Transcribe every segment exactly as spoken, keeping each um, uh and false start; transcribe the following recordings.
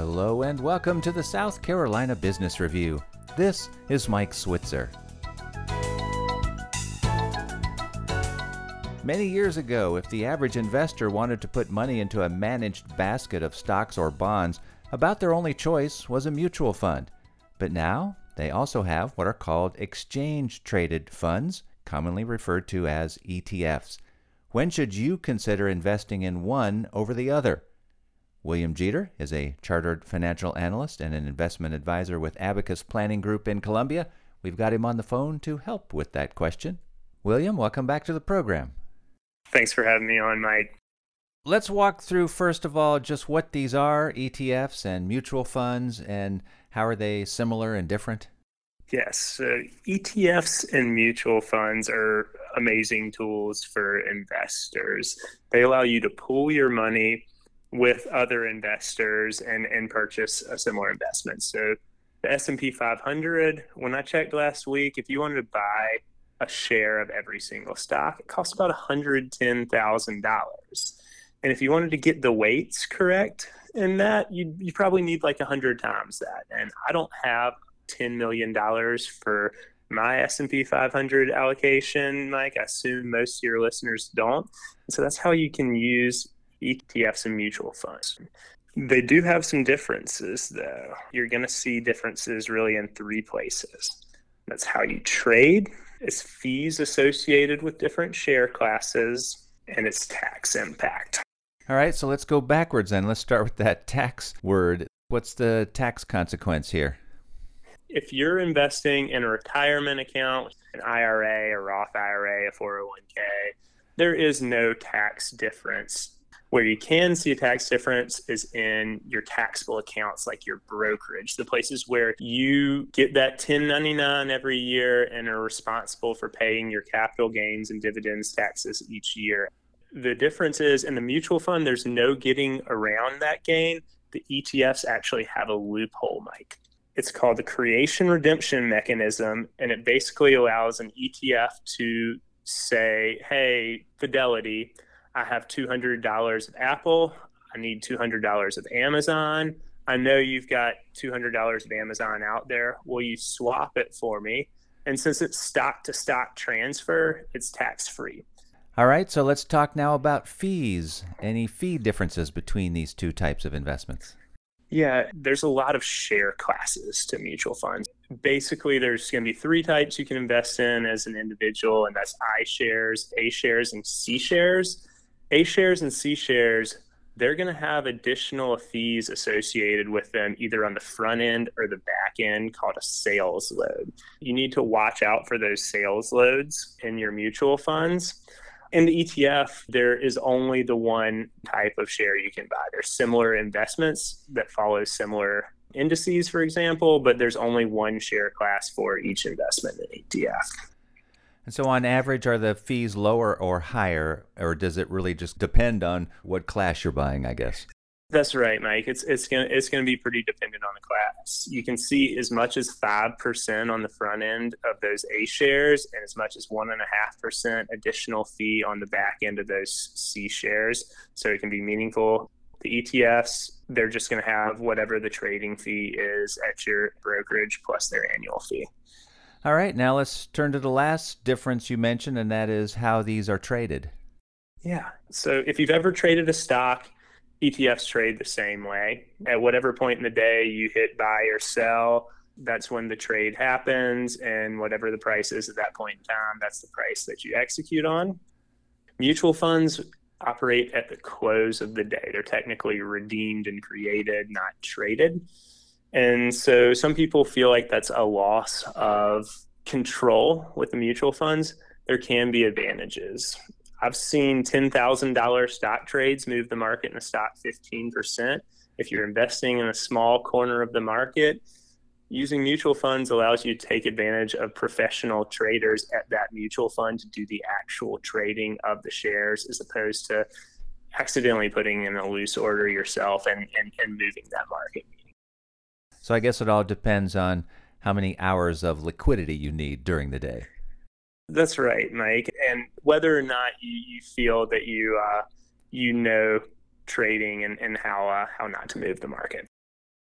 Hello and welcome to the South Carolina Business Review. This is Mike Switzer. Many years ago, if the average investor wanted to put money into a managed basket of stocks or bonds, about their only choice was a mutual fund. But now, they also have what are called exchange-traded funds, commonly referred to as E T Fs. When should you consider investing in one over the other? William Jeter is a chartered financial analyst and an investment advisor with Abacus Planning Group in Columbia. We've got him on the phone to help with that question. William, welcome back to the program. Thanks for having me on, Mike. Let's walk through, first of all, just what these are, E T Fs and mutual funds, and how are they similar and different? Yes, so E T Fs and mutual funds are amazing tools for investors. They allow you to pool your money with other investors and, and purchase a similar investment. So the S and P five hundred, when I checked last week, if you wanted to buy a share of every single stock, it costs about one hundred ten thousand dollars. And if you wanted to get the weights correct in that, you you probably need like one hundred times that. And I don't have ten million dollars for my S and P five hundred allocation, Mike. I assume most of your listeners don't. So that's how you can use E T Fs and mutual funds. They do have some differences, though. You're going to see differences really in three places. That's how you trade, it's fees associated with different share classes, and its tax impact. All right, so let's go backwards then. Let's start with that tax word. What's the tax consequence here? If you're investing in a retirement account, an I R A, a Roth I R A, a four oh one k, there is no tax difference. Where you can see a tax difference is in your taxable accounts, like your brokerage, the places where you get that ten ninety-nine every year and are responsible for paying your capital gains and dividends taxes each year. The difference is in the mutual fund, there's no getting around that gain. The E T Fs actually have a loophole, Mike. It's called the creation redemption mechanism, and it basically allows an E T F to say, hey, Fidelity, I have two hundred dollars of Apple. I need two hundred dollars of Amazon. I know you've got two hundred dollars of Amazon out there. Will you swap it for me? And since it's stock to stock transfer, it's tax free. All right, so let's talk now about fees. Any fee differences between these two types of investments? Yeah, there's a lot of share classes to mutual funds. Basically, there's going to be three types you can invest in as an individual, and that's I shares, A shares, and C shares. A shares and C shares, they're going to have additional fees associated with them, either on the front end or the back end, called a sales load. You need to watch out for those sales loads in your mutual funds. In the E T F, there is only the one type of share you can buy. There's similar investments that follow similar indices, for example, but there's only one share class for each investment in E T F. And so on average, are the fees lower or higher, or does it really just depend on what class you're buying, I guess? That's right, Mike. It's it's gonna it's gonna be pretty dependent on the class. You can see as much as five percent on the front end of those A shares, and as much as one and a half percent additional fee on the back end of those C shares. So it can be meaningful. The E T Fs, they're just going to have whatever the trading fee is at your brokerage plus their annual fee. All right, now let's turn to the last difference you mentioned, and that is how these are traded. Yeah. So if you've ever traded a stock, E T Fs trade the same way. At whatever point in the day you hit buy or sell, that's when the trade happens, and whatever the price is at that point in time, that's the price that you execute on. Mutual funds operate at the close of the day. They're technically redeemed and created, not traded. And so some people feel like that's a loss of control with the mutual funds. There can be advantages. I've seen ten thousand dollars stock trades move the market in a stock fifteen percent. If you're investing in a small corner of the market, using mutual funds allows you to take advantage of professional traders at that mutual fund to do the actual trading of the shares, as opposed to accidentally putting in a loose order yourself and, and, and moving that market. So I guess it all depends on how many hours of liquidity you need during the day. That's right, Mike. And whether or not you, you feel that you uh, you know trading and, and how uh, how not to move the market.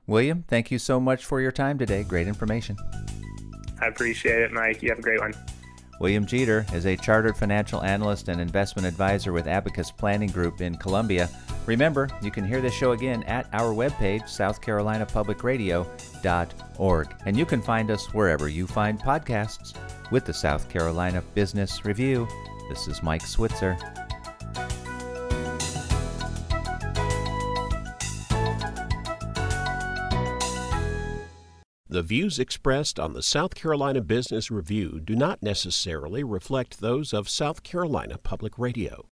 William, thank you so much for your time today. Great information. I appreciate it, Mike. You have a great one. William Jeter is a chartered financial analyst and investment advisor with Abacus Planning Group in Columbia. Remember, you can hear this show again at our webpage, south carolina public radio dot org. And you can find us wherever you find podcasts. With the South Carolina Business Review, this is Mike Switzer. The views expressed on the South Carolina Business Review do not necessarily reflect those of South Carolina Public Radio.